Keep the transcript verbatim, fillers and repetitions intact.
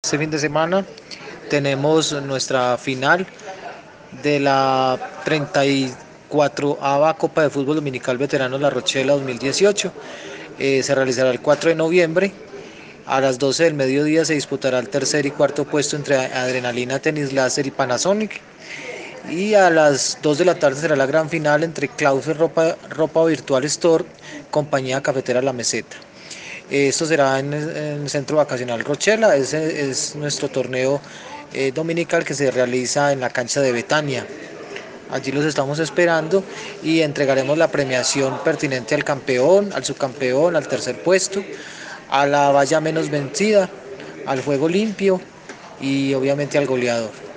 Este fin de semana tenemos nuestra final de la treinta y cuatroava Copa de Fútbol Dominical Veteranos La Rochela dos mil dieciocho. Eh, se realizará el cuatro de noviembre. A las doce del mediodía se disputará el tercer y cuarto puesto entre Adrenalina Tenis Láser y Panasonic. Y a las dos de la tarde será la gran final entre Clauser Ropa, Ropa Virtual Store, Compañía Cafetera La Meseta. Esto será en el Centro Vacacional Rochela. Ese es nuestro torneo eh, dominical que se realiza en la cancha de Betania. Allí los estamos esperando y entregaremos la premiación pertinente al campeón, al subcampeón, al tercer puesto, a la valla menos vencida, al juego limpio y obviamente al goleador.